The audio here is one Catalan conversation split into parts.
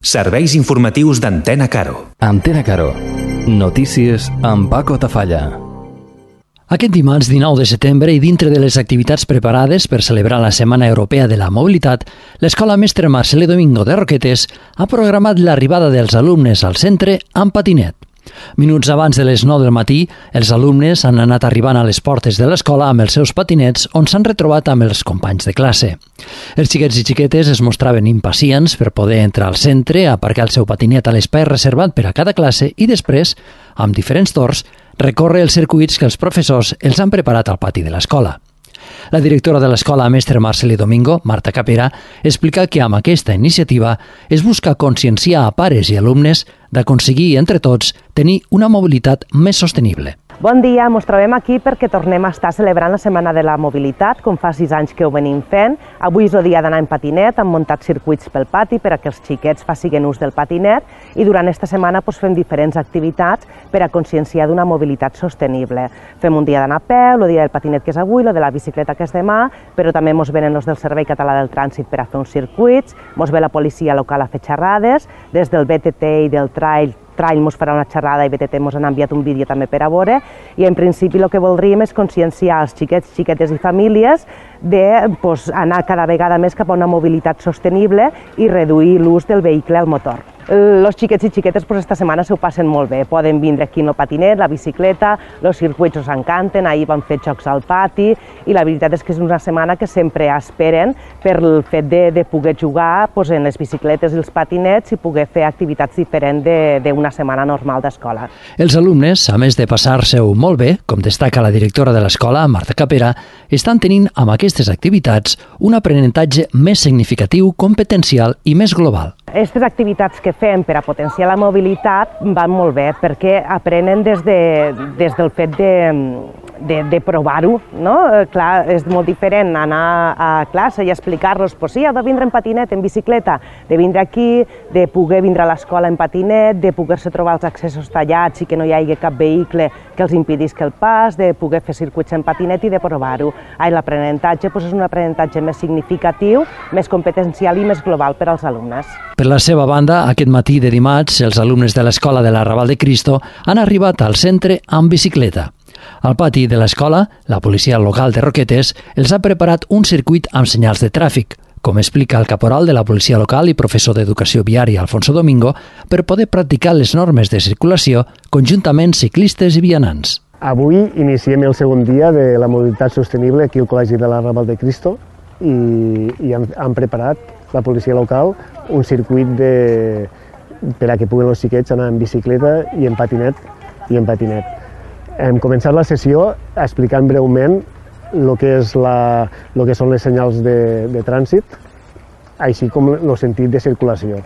Serveis informatius d'Antena Caro. Antena Caro. Notícies amb Paco Tafalla. Aquest dimarts 19 de setembre i dintre de les activitats preparades per celebrar la Setmana Europea de la Mobilitat, l'Escola Mestre Marcelí Domingo de Roquetes ha programat l'arribada dels alumnes al centre amb patinet. Minuts abans de les 9 del matí, els alumnes han anat arribant a les portes de l'escola amb els seus patinets on s'han retrobat amb els companys de classe. Els xiquets i xiquetes es mostraven impacients per poder entrar al centre, aparcar el seu patinet a l'espai reservat per a cada classe i després, amb diferents torns, recórrer els circuits que els professors els han preparat al pati de l'escola. La directora de l'Escola Mestre Marcelí Domingo, Marta Capera, explica que amb aquesta iniciativa es busca conscienciar a pares i alumnes d'aconseguir entre tots tenir una mobilitat més sostenible. Bon dia, ens trobem aquí perquè tornem a estar celebrant la Setmana de la Mobilitat, com fa 6 anys que ho venim fent. Avui és el dia d'anar en patinet, hem muntat circuits pel pati per a que els xiquets facin ús del patinet i durant aquesta setmana fem diferents activitats per a conscienciar d'una mobilitat sostenible. Fem un dia d'anar a peu, el dia del patinet que és avui, el de la bicicleta que és demà, però també ens venen els del Servei Català del Trànsit per a fer uns circuits, ens ve la policia local a fer xerrades, des del BTT i del Trail ens farà una xerrada i BTT ens han enviat un vídeo també per a veure i en principi el que voldríem és conscienciar els xiquets, xiquetes i famílies d'anar cada vegada més cap a una mobilitat sostenible i reduir l'ús del vehicle al motor. Els xiquets i xiquetes esta setmana s'ho passen molt bé, poden vindre aquí en el patinet, la bicicleta, els circuits els encanten, ahir van fer jocs al pati i la veritat és que és una setmana que sempre esperen per el fet de poder jugar en les bicicletes i els patinets i poder fer activitats diferents d'una setmana normal d'escola. Els alumnes, a més de passar-se-ho molt bé, com destaca la directora de l'escola, Marta Capera, estan tenint amb aquestes activitats un aprenentatge més significatiu, competencial i més global. Aquestes activitats que fem per a potenciar la mobilitat van molt bé perquè aprenen des del fet de provar-ho, no? Clar, és molt diferent anar a classe i explicar-los, sí, heu de vindre en patinet, en bicicleta, de vindre aquí, de poder vindre a l'escola en patinet, de poder-se trobar els accessos tallats i que no hi hagi cap vehicle que els impedisca el pas, de poder fer circuits en patinet i de provar-ho. L'aprenentatge és un aprenentatge més significatiu, més competencial i més global per als alumnes. Per la seva banda, aquest matí de dimarts, els alumnes de l'Escola de l'Arrabal de Cristo han arribat al centre amb bicicleta. Al pati de l'escola, la policia local de Roquetes els ha preparat un circuit amb senyals de tràfic, com explica el caporal de la policia local i professor d'educació viària Alfonso Domingo, per poder practicar les normes de circulació conjuntament ciclistes i vianants. Avui iniciem el segon dia de la mobilitat sostenible aquí al Col·legi de l'Arrabal de Cristo i han preparat la policia local un circuit per a que puguin els xiquets anar en bicicleta i en patinet. Hem començat la sessió explicant breument el que són les senyals de trànsit, així com el sentit de circulació.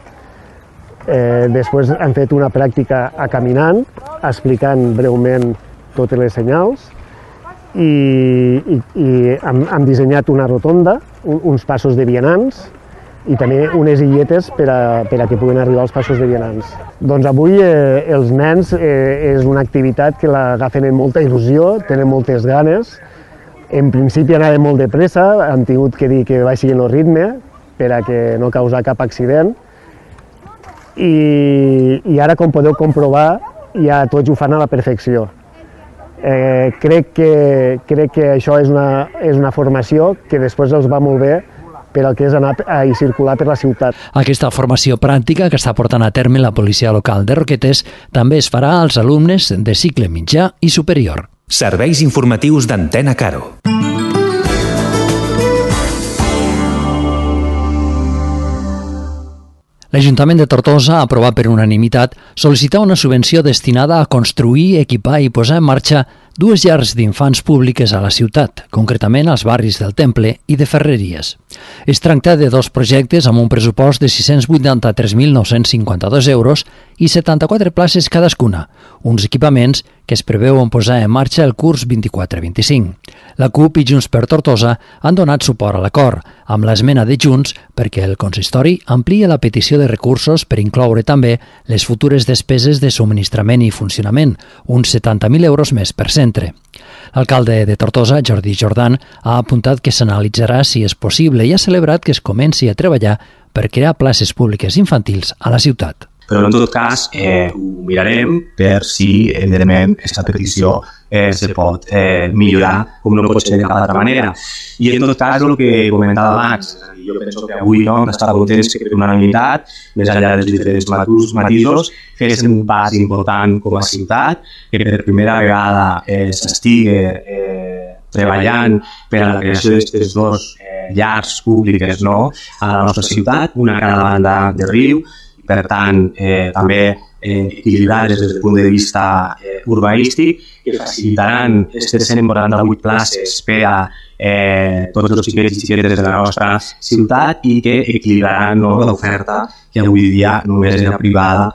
Després hem fet una pràctica a caminant, explicant breument totes les senyals i hem dissenyat una rotonda, uns passos de vianants i també unes illetes per a que puguin arribar als passos de vianants. Doncs avui els nens és una activitat que l'agafen amb molta il·lusió, tenen moltes ganes. En principi anaven molt de pressa, han tingut que dir que baixin el ritme per a que no causar cap accident. I ara, com podeu comprovar, ja tots ho fan a la perfecció. Crec que això és una formació que després els va molt bé per al que és anar i circular per la ciutat. Aquesta formació pràctica que està portant a terme la policia local de Roquetes també es farà als alumnes de cicle mitjà i superior. Serveis informatius d'Antena Caro. L'Ajuntament de Tortosa ha aprovat per unanimitat sol·licitar una subvenció destinada a construir, equipar i posar en marxa 2 llars d'infants públiques a la ciutat, concretament als barris del Temple i de Ferreries. Es tracta de 2 projectes amb un pressupost de 683.952 euros i 74 places cadascuna, uns equipaments que es preveuen posar en marxa el curs 24-25. La CUP i Junts per Tortosa han donat suport a l'acord, amb l'esmena de Junts perquè el consistori amplia la petició de recursos per incloure també les futures despeses de subministrament i funcionament, uns 70.000 euros més per centre. L'alcalde de Tortosa, Jordi Jordan, ha apuntat que s'analitzarà si és possible i ha celebrat que es comenci a treballar per crear places públiques infantils a la ciutat. Però en tot cas ho mirarem per si, evidentment, aquesta petició se pot millorar com no pot ser de cap altra manera. I en tot cas, el que comentava abans, jo penso que avui hem d'estar contents que per unanimitat, més enllà dels diferents matisos, fes un pas important com a ciutat, que per primera vegada s'estigui treballant per a la creació d'aquestes dues llars públiques a la nostra ciutat, una a cada banda del riu, per tant, també equilibrades des del punt de vista urbanístic, que facilitaran aquestes 148 places per a tots els xiquets i xiquetes de la nostra ciutat i que equilibraran l'oferta que avui dia només era privada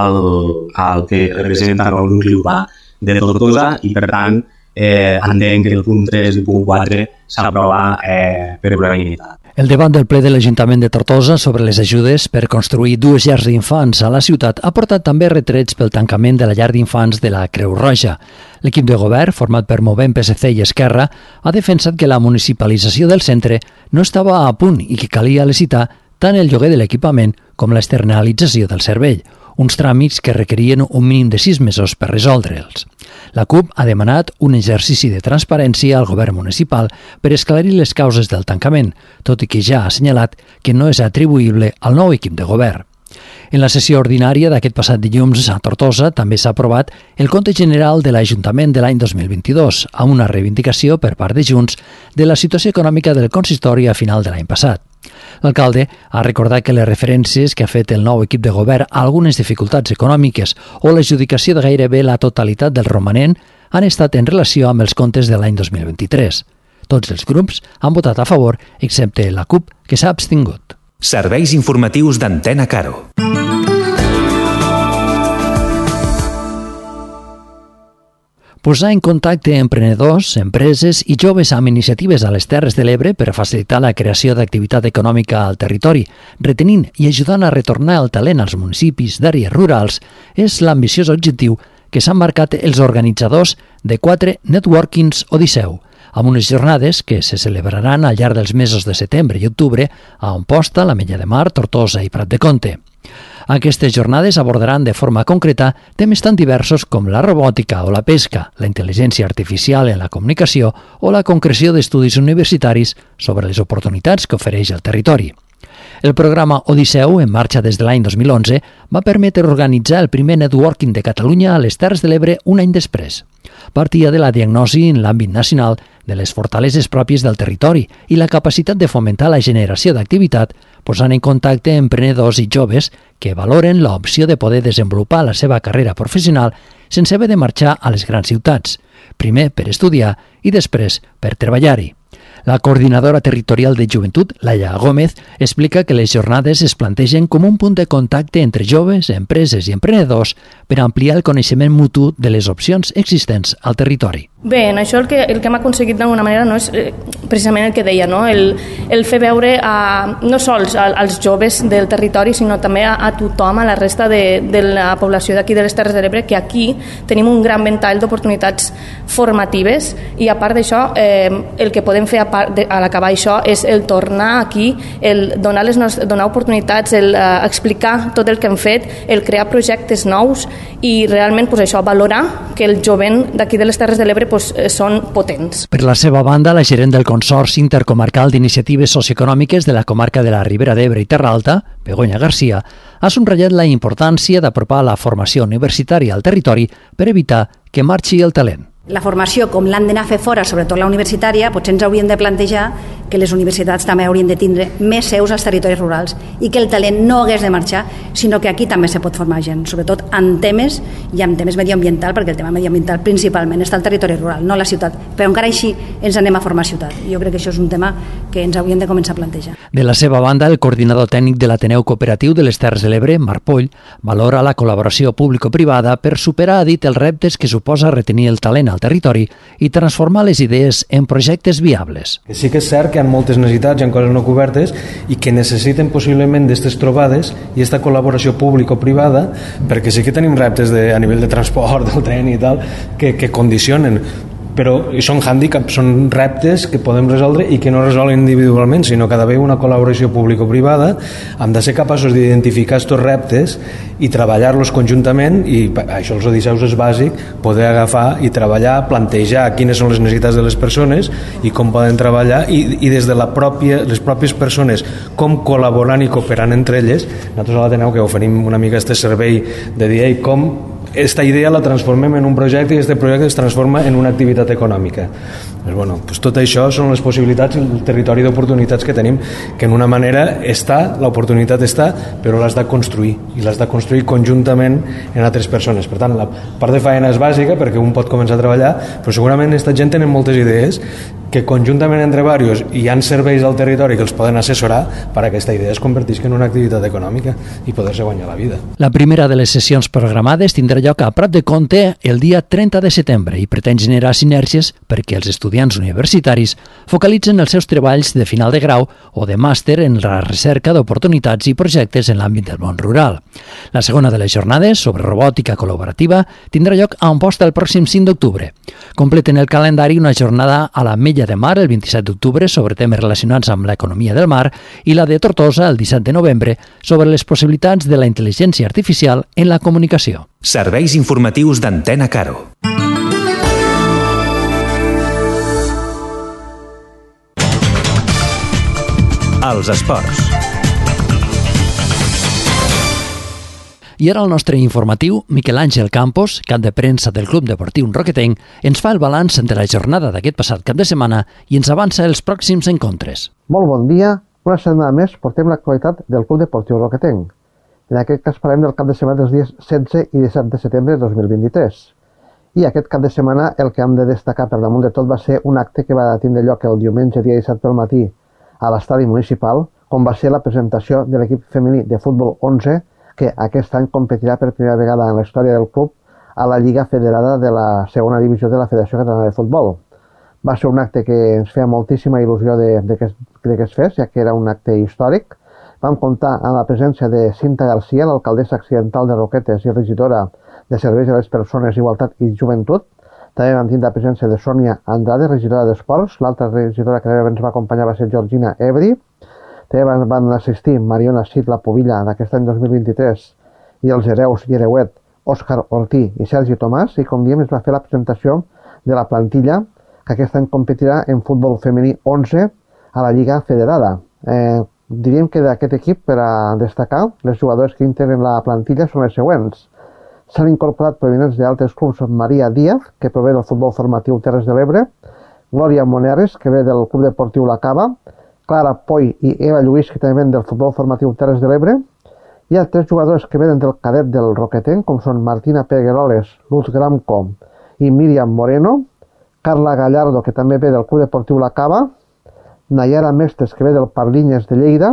al que representa el nucli urbà de Tortosa i, per tant, entenc que el punt 3 i el punt 4 s'aprova per unanimitat. El debat del ple de l'Ajuntament de Tortosa sobre les ajudes per construir 2 llars d'infants a la ciutat ha portat també retrets pel tancament de la llar d'infants de la Creu Roja. L'equip de govern, format per Movem, PSC i Esquerra, ha defensat que la municipalització del centre no estava a punt i que calia licitar tant el lloguer de l'equipament com l'externalització del servei, uns tràmits que requerien un mínim de 6 mesos per resoldre'ls. La CUP ha demanat un exercici de transparència al govern municipal per esclarir les causes del tancament, tot i que ja ha assenyalat que no és atribuïble al nou equip de govern. En la sessió ordinària d'aquest passat dilluns a Tortosa també s'ha aprovat el compte general de l'Ajuntament de l'any 2022, amb una reivindicació per part de Junts de la situació econòmica del consistori a final de l'any passat. L'alcalde ha recordat que les referències que ha fet el nou equip de govern a algunes dificultats econòmiques o l'adjudicació de gairebé la totalitat del romanent han estat en relació amb els comptes de l'any 2023. Tots els grups han votat a favor, excepte la CUP, que s'ha abstingut. Serveis informatius d'Antena Caro. Posar en contacte emprenedors, empreses i joves amb iniciatives a les Terres de l'Ebre per facilitar la creació d'activitat econòmica al territori, retenint i ajudant a retornar el talent als municipis d'àrees rurals, és l'ambiciós objectiu que s'han marcat els organitzadors de 4 Networkings Odisseu, amb unes jornades que se celebraran al llarg dels mesos de setembre i octubre a Amposta, l'Ametlla de Mar, Tortosa i Prat de Comte. Aquestes jornades abordaran de forma concreta temes tan diversos com la robòtica o la pesca, la intel·ligència artificial en la comunicació o la concreció d'estudis universitaris sobre les oportunitats que ofereix el territori. El programa Odisseu, en marxa des de l'any 2011, va permetre organitzar el primer networking de Catalunya a les Terres de l'Ebre un any després. Partia de la diagnosi en l'àmbit nacional de les fortaleses pròpies del territori i la capacitat de fomentar la generació d'activitat, posant en contacte emprenedors i joves que valoren l'opció de poder desenvolupar la seva carrera professional sense haver de marxar a les grans ciutats, primer per estudiar i després per treballar-hi. La coordinadora territorial de joventut, Laia Gómez, explica que les jornades es plantegen com un punt de contacte entre joves, empreses i emprenedors per ampliar el coneixement mutu de les opcions existents al territori. Bé, en això el que hem aconseguit d'alguna manera no és precisament el que deia, no? El fer veure no sols als joves del territori, sinó també a tothom, a la resta de la població d'aquí de les Terres de l'Ebre, que aquí tenim un gran ventall d'oportunitats formatives i a part d'això, el que podem fer a l'acabar això és el tornar aquí, el donar oportunitats, el explicar tot el que hem fet, el crear projectes nous i realment això, valorar que el jovent d'aquí de les Terres de l'Ebre són potents. Per la seva banda, la gerent del Consorci Intercomarcal d'Iniciatives Socioeconòmiques de la comarca de la Ribera d'Ebre i Terra Alta, Begoña Garcia, ha subratllat la importància d'apropar la formació universitària al territori per evitar que marxi el talent. La formació, com l'han d'anar a fer fora, sobretot la universitària, potser ens hauríem de plantejar que les universitats també haurien de tindre més seus als territoris rurals i que el talent no hagués de marxar sinó que aquí també se pot formar gent, sobretot en temes i en temes medioambiental, perquè el tema medioambiental principalment està al territori rural, no a la ciutat, però encara així ens anem a formar ciutat. Jo crec que això és un tema que ens hauríem de començar a plantejar. De la seva banda, el coordinador tècnic de l'Ateneu Cooperatiu de les Terres de l'Ebre, Marc Poll, valora la col·laboració público-privada per superar, ha dit, els reptes que suposa retenir el talent al territori i transformar les idees en projectes viables. Sí que és cert que hi ha moltes necessitats, hi ha coses no cobertes i que necessiten possiblement d'aquestes trobades i aquesta col·laboració público-privada, perquè sí que tenim reptes a nivell de transport, del tren i tal, que condicionen, però són hàndicaps, són reptes que podem resoldre i que no resolen individualment, sinó que ha d'haver una col·laboració público-privada. Hem de ser capaços d'identificar aquests reptes i treballar-los conjuntament, i això els odiseus és bàsic, poder agafar i treballar, plantejar quines són les necessitats de les persones i com poden treballar, i des de les pròpies persones com col·laborant i cooperant entre elles. Nosaltres a l'Ateneu que oferim una mica aquest servei de dir com aquesta idea la transformem en un projecte i aquest projecte es transforma en una activitat econòmica. Pues tot això són les possibilitats i el territori d'oportunitats que tenim, que en una manera l'oportunitat està, però l'has de construir, i l'has de construir conjuntament en altres persones. Per tant, la part de feina és bàsica perquè un pot començar a treballar, però segurament aquesta gent tenen moltes idees que conjuntament entre diversos hi ha serveis al territori que els poden assessorar per a aquesta idea es convertisca en una activitat econòmica i poder-se guanyar la vida. La primera de les sessions programades tindrà lloc a Prat de Comte el dia 30 de setembre i pretén generar sinergies perquè els estudiants universitaris focalitzen els seus treballs de final de grau o de màster en la recerca d'oportunitats i projectes en l'àmbit del món rural. La segona de les jornades, sobre robòtica col·laborativa, tindrà lloc a Amposta el pròxim 5 d'octubre. Completen el calendari una jornada a la Mella de Mar el 27 d'octubre sobre temes relacionats amb l'economia del mar i la de Tortosa el 17 de novembre sobre les possibilitats de la intel·ligència artificial en la comunicació. Serveis informatius d'Antena Caro. Els esports. I ara el nostre informatiu, Miquel Àngel Campos, cap de premsa del Club Deportiu Roquetenc, ens fa el balanç de la jornada d'aquest passat cap de setmana i ens avança els pròxims encontres. Molt bon dia. Una setmana més portem l'actualitat del Club Deportiu Roquetenc. En aquest cas parlem del cap de setmana dels dies 16 i 17 de setembre de 2023. I aquest cap de setmana el que hem de destacar per damunt de tot va ser un acte que va tindre lloc el diumenge dia 17 pel matí a l'estadi municipal, com va ser la presentació de l'equip femení de futbol 11, que aquest any competirà per primera vegada en la història del club a la Lliga Federada de la segona divisió de la Federació Catalana de Futbol. Va ser un acte que ens feia moltíssima il·lusió de que es fes, ja que era un acte històric. Vam comptar amb la presència de Cinta Garcia, l'alcaldessa accidental de Roquetes i regidora de Serveis a les Persones, Igualtat i Joventut. També vam tindre la presència de Sònia Andrade, regidora d'Esports. L'altra regidora que ens va acompanyar va ser Georgina Ebri. També van assistir Mariona Cid, la Pobilla d'aquest any 2023, i els hereus i hereuet Òscar Ortí i Sergi Tomàs, i com diem es va fer la presentació de la plantilla que aquest any competirà en futbol femení 11 a la Lliga Federada. Diríem que d'aquest equip, per a destacar, les jugadores que integren la plantilla són les següents. S'han incorporat provinents d'altres clubs Maria Díaz, que prové del futbol formatiu Terres de l'Ebre, Glòria Moneres, que ve del Club Deportiu La Cava, Clara Poi i Eva Lluís, que també ven del futbol formatiu Terres de l'Ebre. Hi ha 3 jugadors que venen del cadet del Roquetenc, com són Martina Pegueroles, Luz Gramco i Míriam Moreno, Carla Gallardo, que també ve del Club Deportiu La Cava, Nayara Mestres, que ve del Parlinyes de Lleida,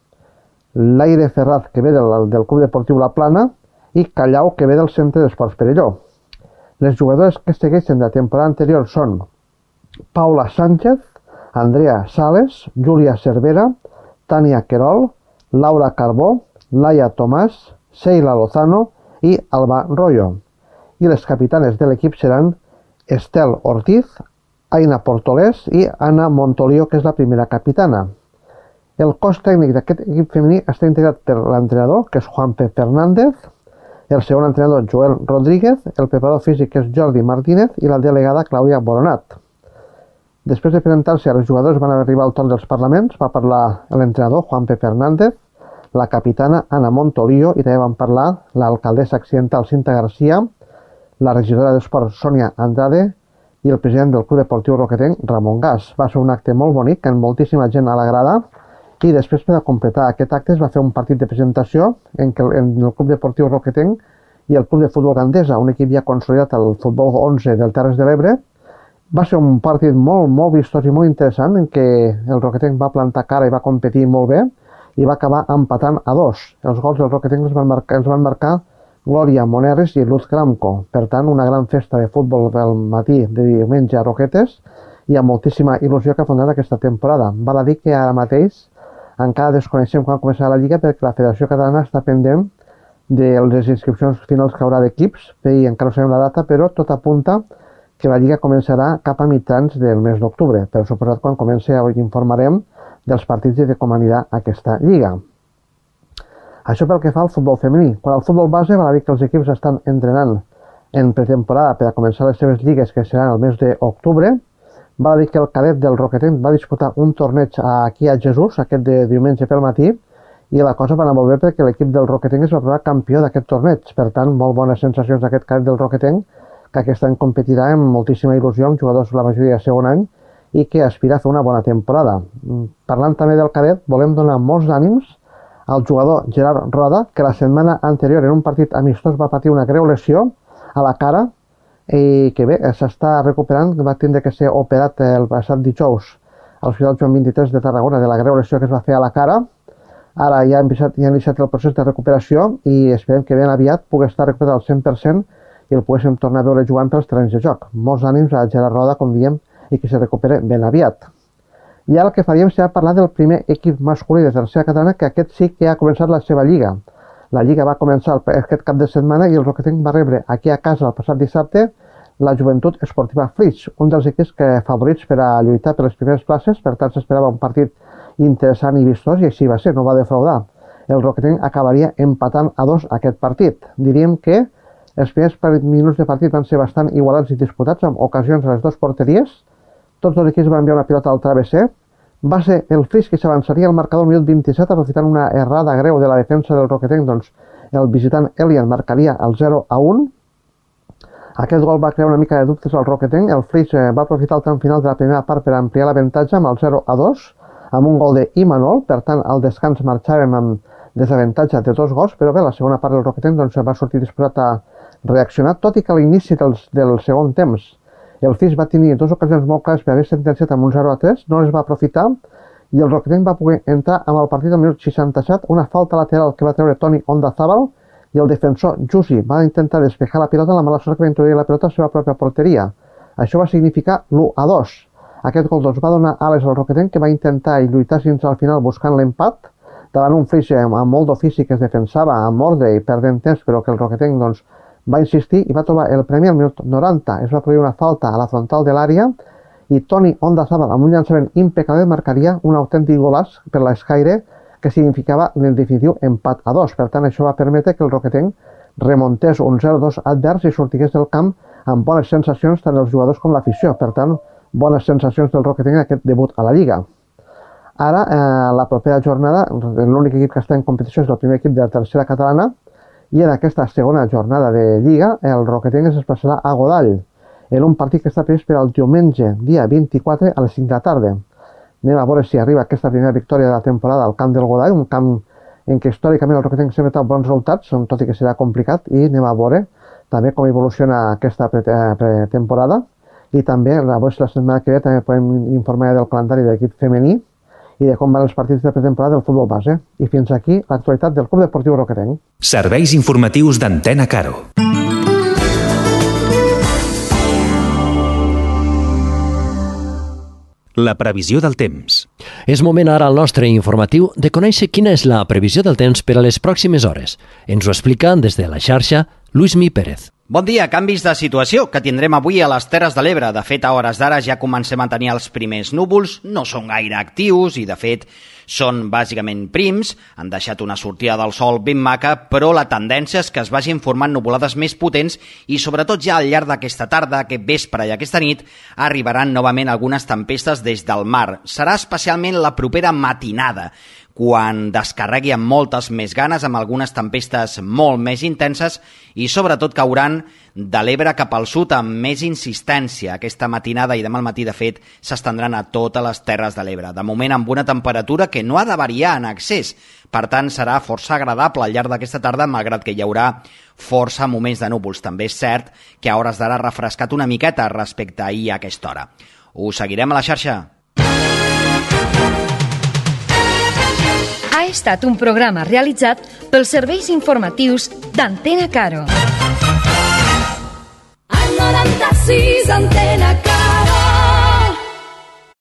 Laire Ferraz, que ve del Club Deportiu La Plana, i Callau, que ve del Centre d'Esports Perelló. Les jugadores que segueixen de la temporada anterior són Paula Sánchez, Andrea Sales, Júlia Cervera, Tània Querol, Laura Carbó, Laia Tomàs, Sheila Lozano i Alba Royo. I les capitanes de l'equip seran Estel Ortiz, Aina Portolés i Anna Montolio, que és la primera capitana. El cos tècnic d'aquest equip femení està integrat per l'entrenador, que és Juanpe Fernández, el segon entrenador Joel Rodríguez, el preparador físic, que és Jordi Martínez, i la delegada Clàudia Boronat. Després de presentar-se a les jugadors van arribar al torn dels parlaments, va parlar l'entrenador Juanpe Fernández, la capitana Anna Montolio, i també van parlar l'alcaldessa accidental Cinta Garcia, la regidora d'Esports Sònia Andrade i el president del Club Deportiu Roquetenc, Ramon Gas. Va ser un acte molt bonic, amb moltíssima gent a la grada, I després, per completar aquest acte, es va fer un partit de presentació en el Club Deportiu Roquetenc i el Club de Futbol Gandesa, un equip ja consolidat al futbol 11 del Terres de l'Ebre. Va ser un partit molt vistós i molt interessant, en què el Roquetenc va plantar cara i va competir molt bé i va acabar empatant a 2. Els gols del Roquetenc els van marcar Glòria Moneres i Luz Cramco. Per tant, una gran festa de futbol del matí de diumenge a Roquetes i amb moltíssima il·lusió que ha fundat aquesta temporada. Val a dir que ara mateix encara desconeixem quan començarà la Lliga perquè la Federació Catalana està pendent de les inscripcions finals que haurà d'equips i encara no sabem la data, però tot apunta que la Lliga començarà cap a mitjans del mes d'octubre. Per suposat, quan comenci informarem dels partits i de com anirà aquesta Lliga. Això pel que fa al futbol femení. Quan al futbol base, val a dir que els equips estan entrenant en pretemporada per a començar les seves lligues, que seran el mes d'octubre. Val a dir que el cadet del Roquetenc va disputar un torneig aquí a Jesús, aquest de diumenge pel matí, i la cosa va anar molt bé perquè l'equip del Roquetenc es va provar campió d'aquest torneig. Per tant, molt bones sensacions d'aquest cadet del Roquetenc, que aquest any competirà amb moltíssima il·lusió amb jugadors la majoria de segon any i que aspira a fer una bona temporada. Parlant també del cadet, volem donar molts ànims al jugador Gerard Roda, que la setmana anterior en un partit amistós va patir una greu lesió a la cara i que bé, s'està recuperant, va tindre que ser operat el passat dijous a l'Hospital Joan 23 de Tarragona de la greu lesió que es va fer a la cara. Ara ja ha iniciat el procés de recuperació i esperem que ben aviat pugui estar recuperat al 100% i el poguéssim tornar a veure jugant pels terrenys de joc. Molts ànims a Gerard Roda, com diem, i que se recupere ben aviat. I ara el que faríem serà parlar del primer equip masculí de tercera catalana, que aquest sí que ha començat la seva lliga. La lliga va començar aquest cap de setmana i el Roquetenc va rebre aquí a casa el passat dissabte la Joventut Esportiva Flix, un dels equips favorits per a lluitar per les primeres places. Per tant, s'esperava un partit interessant i vistós i així va ser, no va defraudar. El Roquetenc acabaria empatant a 2 aquest partit. Diríem que els primers minuts de partit van ser bastant igualats i disputats, amb ocasions a les dues porteries. Tots els equips van enviar una pilota al travesser. Va ser el Flix que s'avançaria al marcador al minut 27, aprofitant una errada greu de la defensa del Roquetenc, doncs el visitant Elian marcaria el 0-1. Aquest gol va crear una mica de dubtes al Roquetenc. El Flix va aprofitar el tram final de la primera part per ampliar l'avantatge amb el 0-2, amb un gol d'Imanol. Per tant, al descans marxàvem amb desavantatge de 2 gols, però bé, la segona part del Roquetenc doncs, va sortir disposat a reaccionar, tot i que a l'inici del segon temps el Flix va tenir 2 ocasions molt clares per haver sentenciat amb un 0-3, no les va aprofitar i el Roquetenc va poder entrar amb el partit al minut 67, una falta lateral que va treure Toni Ondazábal i el defensor Jusi va intentar despejar la pilota, la mala sort que va introduir la pilota a la seva pròpia porteria. Això va significar l'1-2. Aquest gol doncs, va donar ales al Roquetenc, que va intentar i lluitar fins al final buscant l'empat davant un Flix amb molt d'ofici que es defensava amb ordre i perdent temps, però que el Roquetenc doncs, va insistir i va trobar el premi al minut 90. Es va produir una falta a la frontal de l'àrea i Toni Ondazábal, amb un llançament impecable, marcaria un autèntic golaç per l'Escaire que significava el definitiu empat a 2. Per tant, això va permetre que el Roquetenc remontés un 0-2 advers i sortigués del camp amb bones sensacions tant els jugadors com l'afició. Per tant, bones sensacions del Roquetenc en aquest debut a la Lliga. Ara, la propera jornada, l'únic equip que està en competició és el primer equip de la tercera catalana, i en aquesta segona jornada de Lliga el Roquetenc es desplaçarà a Godall en un partit que està previst per al diumenge, dia 24 a les 5 de la tarda. Anem a veure si arriba aquesta primera victòria de la temporada al camp del Godall, un camp en què històricament el Roquetenc sempre ha bons resultats, tot i que serà complicat, i anem a veure també com evoluciona aquesta pretemporada i també a veure si la setmana que ve també podem informar del calendari de l'equip femení i de com van els partits de pretemporada del futbol base. I fins aquí l'actualitat del Club Deportiu Roquetenc. Serveis informatius d'Antena Caro. La previsió del temps. És moment ara al nostre informatiu de conèixer quina és la previsió del temps per a les pròximes hores. Ens ho explica des de la xarxa Lluís Pérez. Bon dia, canvis de situació que tindrem avui a les Terres de l'Ebre. De fet, a hores d'ara ja comencem a tenir els primers núvols, no són gaire actius i, de fet, són bàsicament prims, han deixat una sortida del sol ben maca, però la tendència és que es vagin formant nuvolades més potents i, sobretot, ja al llarg d'aquesta tarda, aquest vespre i aquesta nit, arribaran novament algunes tempestes des del mar. Serà especialment la propera matinada, quan descarregui amb moltes més ganes, amb algunes tempestes molt més intenses i sobretot cauran de l'Ebre cap al sud amb més insistència. Aquesta matinada i demà al matí, de fet, s'estendran a totes les terres de l'Ebre. De moment amb una temperatura que no ha de variar en excés. Per tant, serà força agradable al llarg d'aquesta tarda, malgrat que hi haurà força moments de núvols. També és cert que a hores d'ara ha refrescat una miqueta respecte a ahir a aquesta hora. Us seguirem a la xarxa. Ha estat un programa realitzat pels serveis informatius d'Antena Caro. Al 96 Antena Caro.